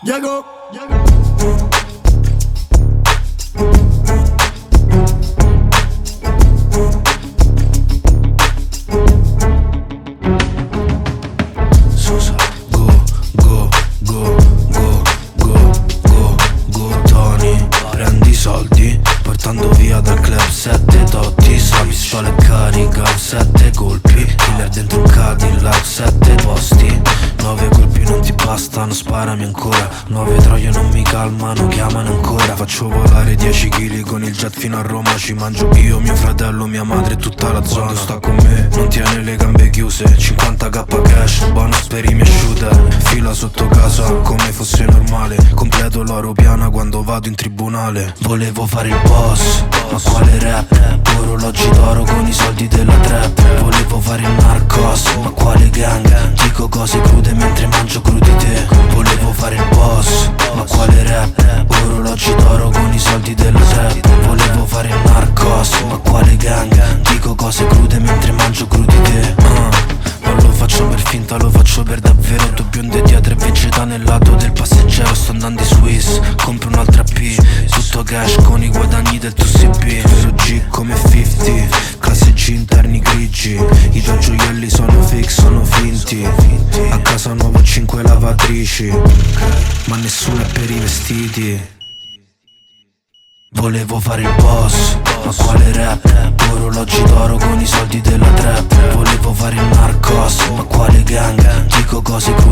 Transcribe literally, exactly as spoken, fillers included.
Diego. Susa, go, go, go, go, go, go, go, Tony. Prendi i soldi, portando via dal club sette dotti. La pistola è carica, sette colpi. Killer dentro un Cadillac, sette posti. Nove colpi non ti bastano, sparami ancora. Nove troie non mi calmano, chiamano ancora. Faccio volare dieci chili con il jet fino a Roma. Ci mangio io, mio fratello, mia madre e tutta la zona. Quando sta con me non tiene le gambe chiuse. cinquanta k cash, bonus per i miei shooter. Fila sotto casa come fosse normale. Completo l'oro piana quando vado in tribunale. Volevo fare il boss, ma quale rap? Orologi d'oro con i soldi della trap. Volevo fare il narcos, ma quale gang? Dico cose crude mentre mangio crudité. Volevo fare il boss, ma quale rap? Orologi d'oro con i soldi della trap. Volevo fare il narcos, ma quale gang? Dico cose crude mentre mangio crudité. uh. Non lo faccio per finta, lo faccio per davvero. Due bionde dietro e vegeta nel lato del passeggero. Sto andando in Swiss, compro un'altra P. Tutto cash con i guadagni del tuo C P. Vero G come cinquanta, classeggi interni grigi. I tuoi gioielli sono fix, sono finti. A casa nuovo cinque lavatrici, ma nessuno è per i vestiti. Volevo fare il boss, ma quale rap? Orologi d'oro con i soldi della trap. Volevo fare il narcos, ma quale gang? Dico cose